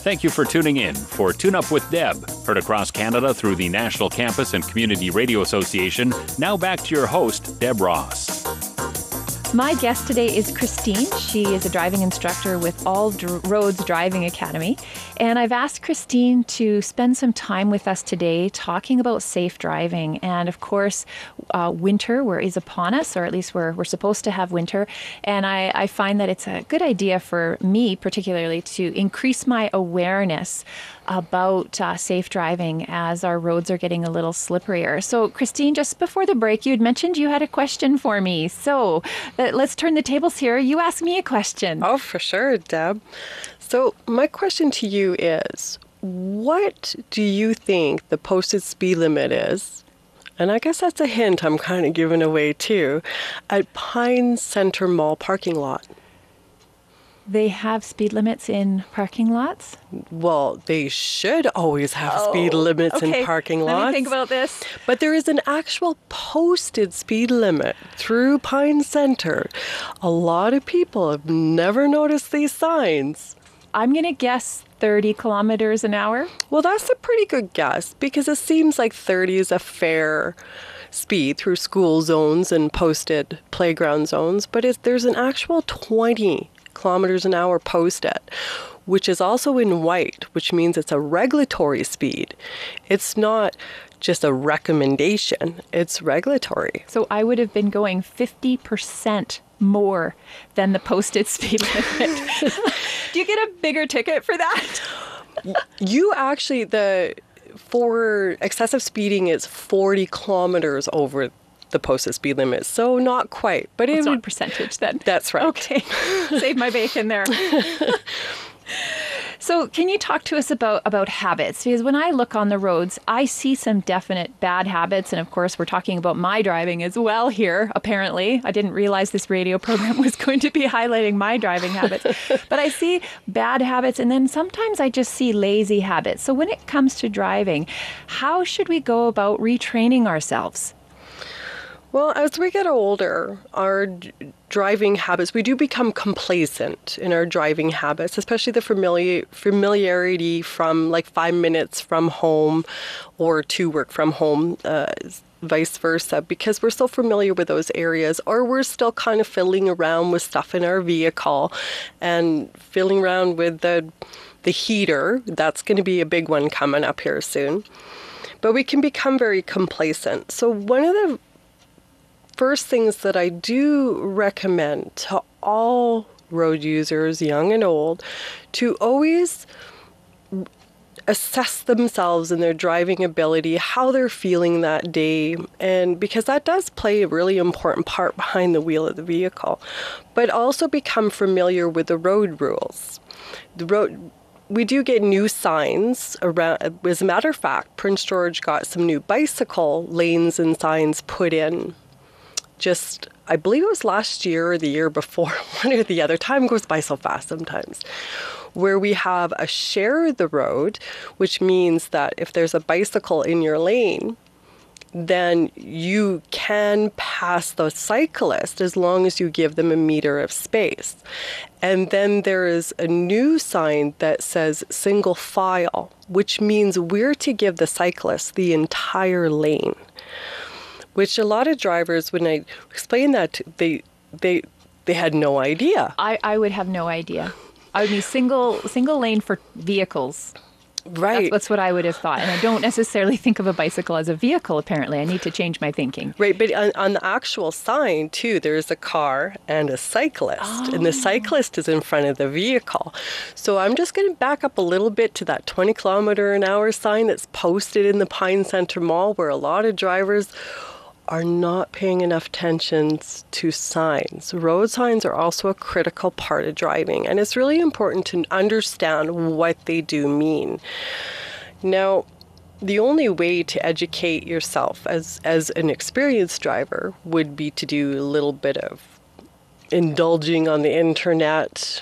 Thank you for tuning in for Tune Up with Deb, heard across Canada through the National Campus and Community Radio Association. Now back to your host, Deb Ross. My guest today is Christine. She is a driving instructor with All Roads Driving Academy. And I've asked Christine to spend some time with us today talking about safe driving. And of course, winter is upon us, or at least we're supposed to have winter. And I find that it's a good idea for me, particularly, to increase my awareness about safe driving as our roads are getting a little slipperier. So, Christine, just before the break, you had mentioned you had a question for me. So, let's turn the tables here. You ask me a question. Oh, for sure, Deb. So, my question to you is, what do you think the posted speed limit is? And I guess that's a hint I'm kind of giving away too, at Pine Center Mall parking lot. They have speed limits in parking lots? Well, they should always have speed limits in parking lots. Let me think about this. But there is an actual posted speed limit through Pine Center. A lot of people have never noticed these signs. I'm going to guess 30 kilometers an hour. Well, that's a pretty good guess because it seems like 30 is a fair speed through school zones and posted playground zones. But there's an actual 20 kilometers an hour posted, which is also in white, which means it's a regulatory speed. It's not just a recommendation, it's regulatory. So I would have been going 50% more than the posted speed limit. Do you get a bigger ticket for that? You actually, for excessive speeding, it's 40 kilometers over the posted speed limit, so not quite, but it's not percentage then. That's right. Okay, save my bacon there. So can you talk to us about habits? Because when I look on the roads, I see some definite bad habits. And of course, we're talking about my driving as well here, apparently. I didn't realize this radio program was going to be highlighting my driving habits. But I see bad habits, and then sometimes I just see lazy habits. So when it comes to driving, how should we go about retraining ourselves? Well, as we get older, our driving habits, we do become complacent in our driving habits, especially the familiarity from like 5 minutes from home or to work from home, vice versa, because we're so familiar with those areas, or we're still kind of fiddling around with stuff in our vehicle and fiddling around with the heater. That's going to be a big one coming up here soon. But we can become very complacent. So one of the first things that I do recommend to all road users, young and old, to always assess themselves and their driving ability, how they're feeling that day, and because that does play a really important part behind the wheel of the vehicle, but also become familiar with the road rules. We do get new signs around. As a matter of fact, Prince George got some new bicycle lanes and signs put in. Just, I believe it was last year or the year before, one or the other. Time goes by so fast sometimes. Where we have a share the road, which means that if there's a bicycle in your lane, then you can pass the cyclist as long as you give them a meter of space. And then there is a new sign that says single file, which means we're to give the cyclist the entire lane. Which a lot of drivers, when I explain that, they had no idea. I would have no idea. I would be single lane for vehicles. Right. That's what I would have thought. And I don't necessarily think of a bicycle as a vehicle, apparently. I need to change my thinking. Right, but on the actual sign, too, there's a car and a cyclist. Oh. And the cyclist is in front of the vehicle. So I'm just going to back up a little bit to that 20 kilometer an hour sign that's posted in the Pine Center Mall, where a lot of drivers are not paying enough attention to signs. Road signs are also a critical part of driving, and it's really important to understand what they do mean. Now, the only way to educate yourself as an experienced driver would be to do a little bit of indulging on the internet,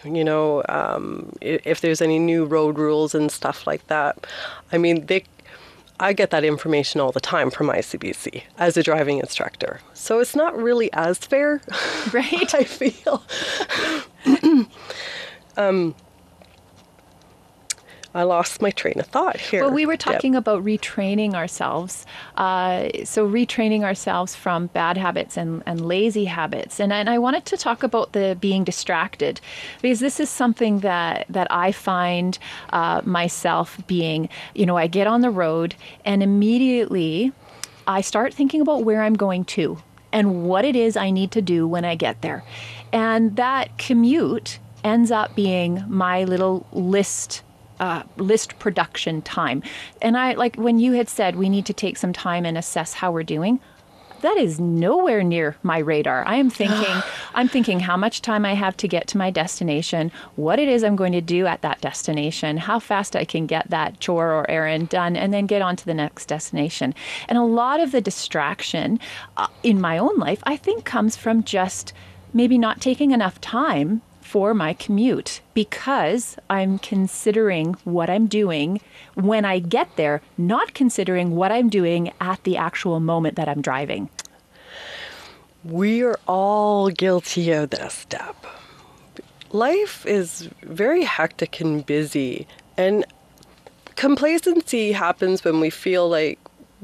if there's any new road rules and stuff like that. I mean, I get that information all the time from ICBC as a driving instructor. So it's not really as fair, right? I feel. I lost my train of thought here. Well, we were talking about retraining ourselves. So retraining ourselves from bad habits and lazy habits. And I wanted to talk about the being distracted, because this is something that I find myself being, I get on the road and immediately I start thinking about where I'm going to and what it is I need to do when I get there. And that commute ends up being my little list production time. And I, like when you had said we need to take some time and assess how we're doing, that is nowhere near my radar. I'm thinking how much time I have to get to my destination, what it is I'm going to do at that destination, how fast I can get that chore or errand done, and then get on to the next destination. And a lot of the distraction in my own life, I think, comes from just maybe not taking enough time for my commute, because I'm considering what I'm doing when I get there, not considering what I'm doing at the actual moment that I'm driving. We are all guilty of this, Deb. Life is very hectic and busy, and complacency happens when we feel like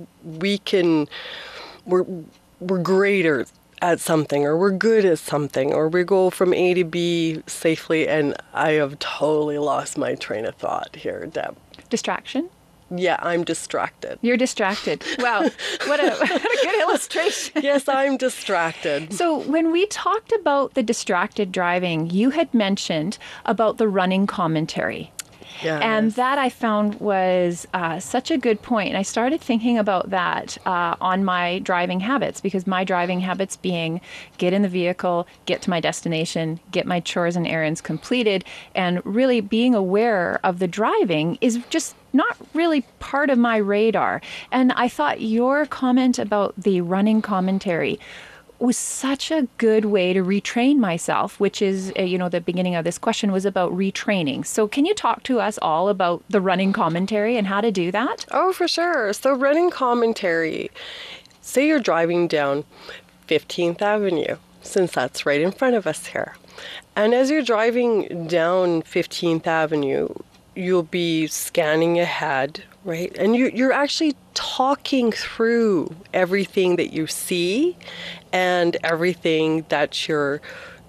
we're greater at something, or we're good at something, or we go from A to B safely. And I have totally lost my train of thought here, Deb. Distraction? Yeah, I'm distracted. You're distracted. Wow. What a good illustration. Yes, I'm distracted. So when we talked about the distracted driving, you had mentioned about the running commentary. Yes. And that I found was such a good point. And I started thinking about that on my driving habits, because my driving habits being get in the vehicle, get to my destination, get my chores and errands completed, and really being aware of the driving is just not really part of my radar. And I thought your comment about the running commentary was such a good way to retrain myself, which is, the beginning of this question was about retraining. So can you talk to us all about the running commentary and how to do that? Oh, for sure. So running commentary, say you're driving down 15th Avenue, since that's right in front of us here. And as you're driving down 15th Avenue, you'll be scanning ahead, right? And you're actually talking through everything that you see and everything that you're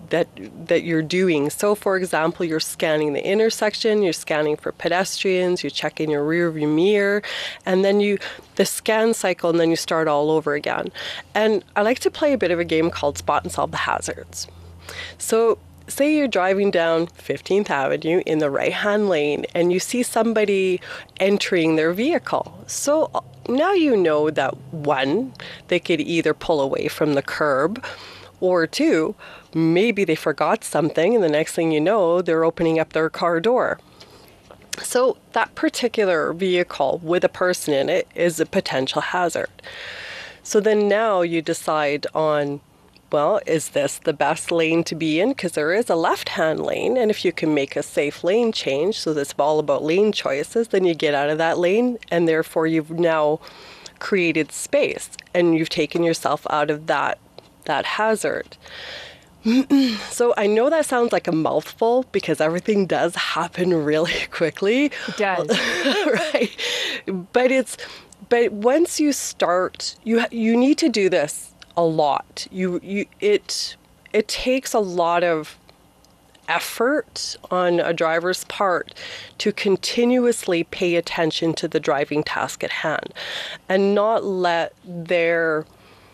doing. So for example, you're scanning the intersection, you're scanning for pedestrians, you're checking your rear view mirror, and then the scan cycle, and then you start all over again. And I like to play a bit of a game called Spot and Solve the Hazards. So say you're driving down 15th Avenue in the right-hand lane and you see somebody entering their vehicle. So now you know that, one, they could either pull away from the curb, or two, maybe they forgot something and the next thing you know, they're opening up their car door. So that particular vehicle with a person in it is a potential hazard. So then now you decide on, well, is this the best lane to be in? Because there is a left-hand lane, and if you can make a safe lane change, so that's all about lane choices, then you get out of that lane, and therefore you've now created space, and you've taken yourself out of that hazard. So I know that sounds like a mouthful, because everything does happen really quickly. It does. Right. But once you start, you need to do this a lot. It takes a lot of effort on a driver's part to continuously pay attention to the driving task at hand and not let their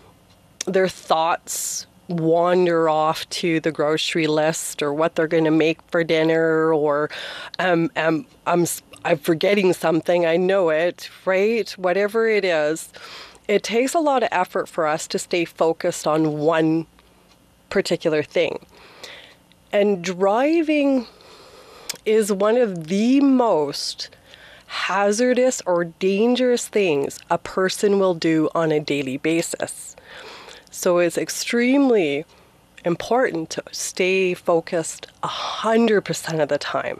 thoughts wander off to the grocery list or what they're going to make for dinner, or I'm forgetting something, I know it, right? Whatever it is. It takes a lot of effort for us to stay focused on one particular thing. And driving is one of the most hazardous or dangerous things a person will do on a daily basis. So it's extremely important to stay focused 100% of the time.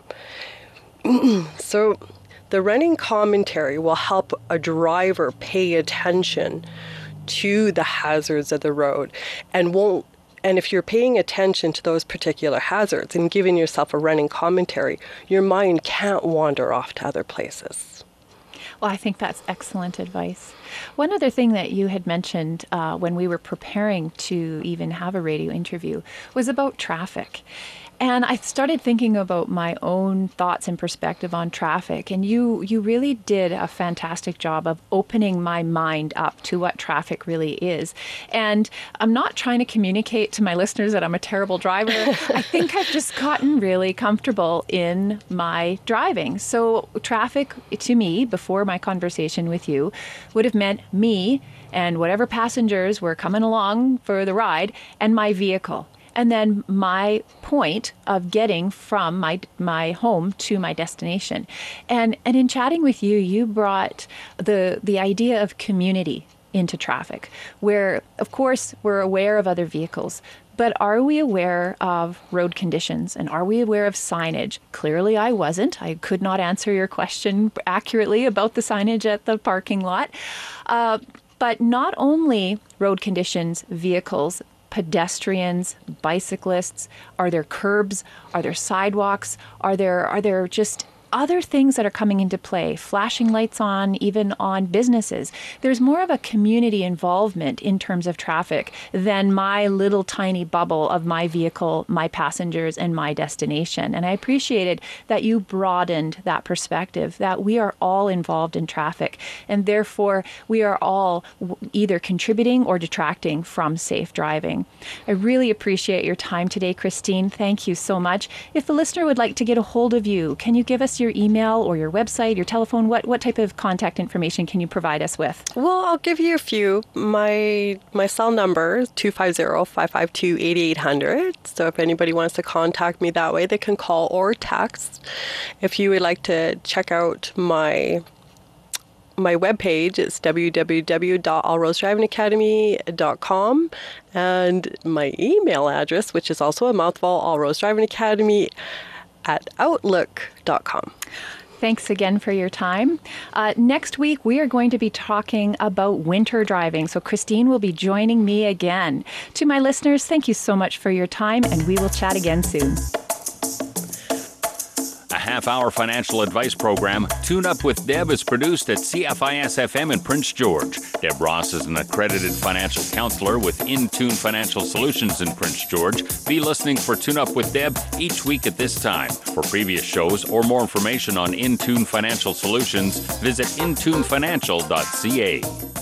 So the running commentary will help a driver pay attention to the hazards of the road and won't And if you're paying attention to those particular hazards and giving yourself a running commentary, your mind can't wander off to other places. Well, I think that's excellent advice. One other thing that you had mentioned when we were preparing to even have a radio interview was about traffic. And I started thinking about my own thoughts and perspective on traffic. And you really did a fantastic job of opening my mind up to what traffic really is. And I'm not trying to communicate to my listeners that I'm a terrible driver. I think I've just gotten really comfortable in my driving. So traffic to me, before my conversation with you, would have meant me and whatever passengers were coming along for the ride and my vehicle. And then my point of getting from my home to my destination. And in chatting with you, you brought the idea of community into traffic, where, of course, we're aware of other vehicles. But are we aware of road conditions, and are we aware of signage? Clearly, I wasn't. I could not answer your question accurately about the signage at the parking lot. But not only road conditions, vehicles, pedestrians, bicyclists, are there curbs, are there sidewalks, are there just other things that are coming into play, flashing lights on, even on businesses. There's more of a community involvement in terms of traffic than my little tiny bubble of my vehicle, my passengers, and my destination. And I appreciated that you broadened that perspective, that we are all involved in traffic, and therefore we are all either contributing or detracting from safe driving. I really appreciate your time today, Christine. Thank you so much. If the listener would like to get a hold of you, can you give us your email or your website, your telephone? What type of contact information can you provide us with? Well, I'll give you a few. My cell number is 250-552-8800. So if anybody wants to contact me that way, they can call or text. If you would like to check out my webpage, it's www.allroadsdrivingacademy.com, and my email address, which is also a mouthful, allroadsdrivingacademy@outlook.com. Thanks again for your time. Next week, we are going to be talking about winter driving. So Christine will be joining me again. To my listeners, thank you so much for your time, and we will chat again soon. A half-hour financial advice program, Tune Up with Deb, is produced at CFIS-FM in Prince George. Deb Ross is an accredited financial counselor with InTune Financial Solutions in Prince George. Be listening for Tune Up with Deb each week at this time. For previous shows or more information on InTune Financial Solutions, visit intunefinancial.ca.